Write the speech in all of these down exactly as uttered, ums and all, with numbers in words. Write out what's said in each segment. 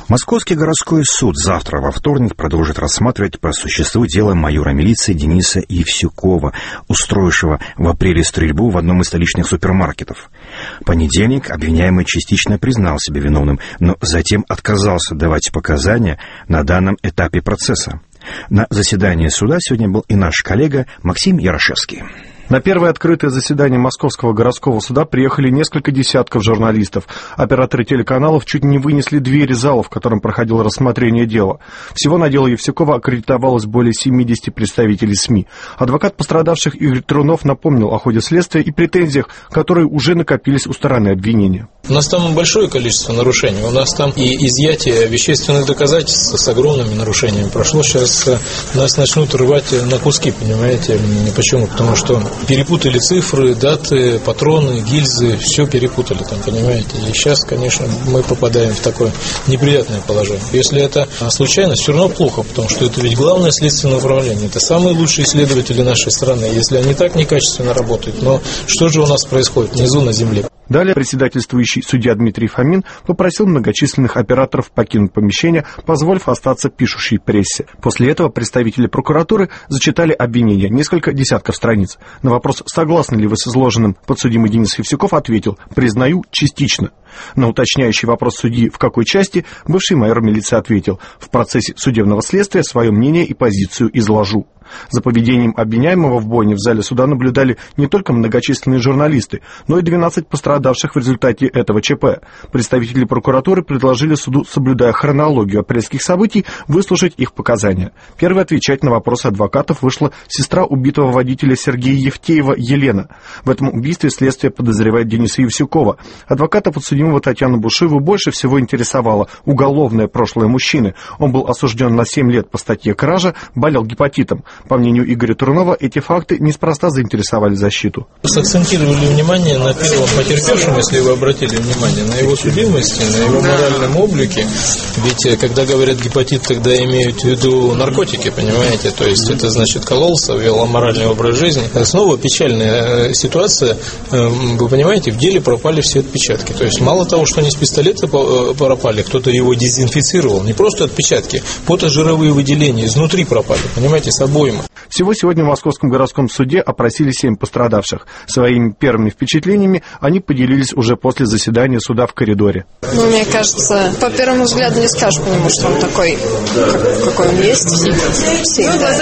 Московский городской суд завтра, во вторник, продолжит рассматривать по существу дело майора милиции Дениса Евсюкова, устроившего в апреле стрельбу в одном из столичных супермаркетов. В понедельник обвиняемый частично признал себя виновным, но затем отказался давать показания на данном этапе процесса. На заседании суда сегодня был и наш коллега Максим Ярошевский. На первое открытое заседание Московского городского суда приехали несколько десятков журналистов. Операторы телеканалов чуть не вынесли двери зала, в котором проходило рассмотрение дела. Всего на дело Евсюкова аккредитовалось более семидесяти представителей СМИ. Адвокат пострадавших Игорь Трунов напомнил о ходе следствия и претензиях, которые уже накопились у стороны обвинения. У нас там большое количество нарушений. У нас там и изъятие вещественных доказательств с огромными нарушениями прошло. Сейчас нас начнут рвать на куски, понимаете? Почему? Потому что перепутали цифры, даты, патроны, гильзы, все перепутали там, понимаете. И сейчас, конечно, мы попадаем в такое неприятное положение. Если это случайность, все равно плохо, потому что это ведь главное следственное управление. Это самые лучшие исследователи нашей страны. Если они так некачественно работают, но что же у нас происходит внизу на земле? Далее председательствующий судья Дмитрий Фомин попросил многочисленных операторов покинуть помещение, позволив остаться пишущей прессе. После этого представители прокуратуры зачитали обвинения, несколько десятков страниц. На вопрос, согласны ли вы с изложенным, подсудимый Денис Евсюков ответил: «Признаю частично». На уточняющий вопрос судьи, в какой части, бывший майор милиции ответил: «В процессе судебного следствия свое мнение и позицию изложу». За поведением обвиняемого в бойне в зале суда наблюдали не только многочисленные журналисты, но и двенадцать пострадавших в результате этого ЧП. Представители прокуратуры предложили суду, соблюдая хронологию апрельских событий, выслушать их показания. Первой отвечать на вопросы адвокатов вышла сестра убитого водителя Сергея Евтеева Елена. В этом убийстве следствие подозревает Дениса Евсюкова. Адвоката подсудимого Татьяну Бушуеву больше всего интересовало уголовное прошлое мужчины. Он был осужден на семь лет по статье «Кража», болел гепатитом. По мнению Игоря Трунова, эти факты неспроста заинтересовали защиту. Сакцентировали внимание на первом потерпевшем, если вы обратили внимание, на его судимости, на его моральном облике. Ведь когда говорят гепатит, тогда имеют в виду наркотики, понимаете? То есть это значит кололся, вел аморальный образ жизни. Снова печальная ситуация. Вы понимаете, в деле пропали все отпечатки. То есть мало того, что они с пистолета пропали, кто-то его дезинфицировал. Не просто отпечатки, потожировые выделения изнутри пропали, понимаете, с обоим. Всего сегодня в Московском городском суде опросили семь пострадавших. Своими первыми впечатлениями они поделились уже после заседания суда в коридоре. Ну, мне кажется, по первому взгляду не скажешь по нему, что он такой, какой он есть. Всегда.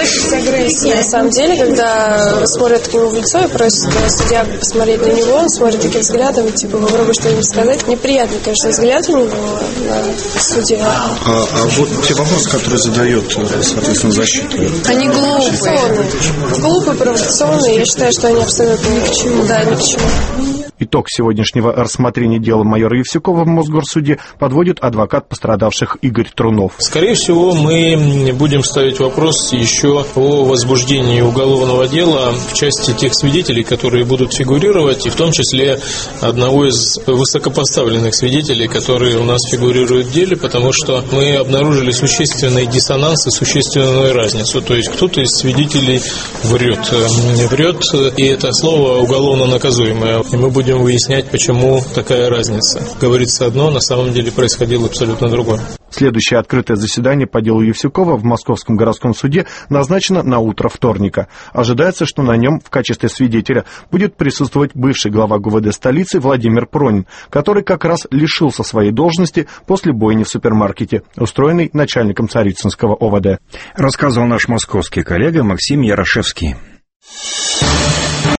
На самом деле, когда смотрят к нему в лицо и просят судья посмотреть на него, он смотрит таким взглядом, типа, попробуй что-нибудь сказать. Неприятный, конечно, взгляд у него на судья. А, а вот те вопросы, которые задает, соответственно, защита, они глупые. Глупые, провокационные. Я считаю, что они абсолютно ни к чему. Да, ни к чему. Итог сегодняшнего рассмотрения дела майора Евсюкова в Мосгорсуде подводит адвокат пострадавших Игорь Трунов. Скорее всего, мы будем ставить вопрос еще о возбуждении уголовного дела в части тех свидетелей, которые будут фигурировать, и в том числе одного из высокопоставленных свидетелей, которые у нас фигурируют в деле, потому что мы обнаружили существенный диссонанс и существенную разницу. То есть кто-то из свидетелей врет. Врет, и это слово уголовно наказуемое. И мы будем Будем выяснять, почему такая разница. Говорится одно, на самом деле происходило абсолютно другое. Следующее открытое заседание по делу Евсюкова в Московском городском суде назначено на утро вторника. Ожидается, что на нем в качестве свидетеля будет присутствовать бывший глава ГУВД столицы Владимир Пронин, который как раз лишился своей должности после бойни в супермаркете, устроенной начальником Царицынского ОВД. Рассказывал наш московский коллега Максим Ярошевский.